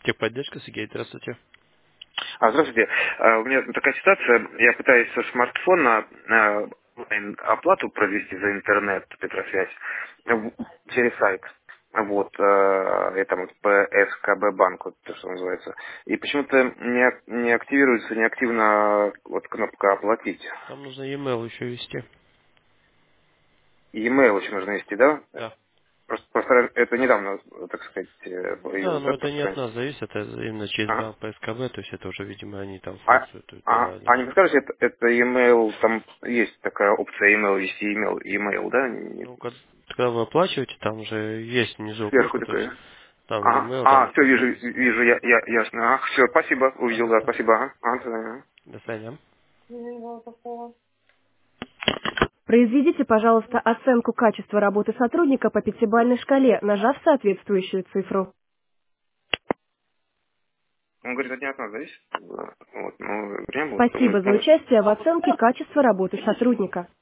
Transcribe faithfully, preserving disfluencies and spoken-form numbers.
Техподдержка, Сергей, здравствуйте. А, здравствуйте. А, У меня такая ситуация. Я пытаюсь со смартфона а, онлайн оплату провести за интернет, Петросвязь, в- через сайт. Вот, а, это вот П С К Б банк, вот то, что называется. И почему-то не, ак- не активируется, неактивно вот кнопка оплатить. Там нужно e-mail еще ввести. E-mail еще нужно ввести, да? Да. Просто, просто это недавно, так сказать, э, Ну да, появилось, но да, это не просто от раньше? нас зависит, это именно через Ага. банк П С К В, то есть это уже, видимо, они там А, функцию эту а, добавили. а не подскажете, это, это e-mail, там есть такая опция email, вести email, email, да? Не- Ну, когда когда вы оплачиваете, там уже есть внизу Сверху окошко, то есть такое. там Ага. e-mail, там А, все, указано вижу, написано. вижу, я, я, ясно. Ага, все, спасибо, увидел, да, Пожалуйста. спасибо. Ага, ага, до свидания. До свидания. Произведите, пожалуйста, оценку качества работы сотрудника по пятибалльной шкале, нажав соответствующую цифру. Он говорит, это не от нас зависит. Вот, ну, время будет, Спасибо за ну, участие в оценке качества работы сотрудника.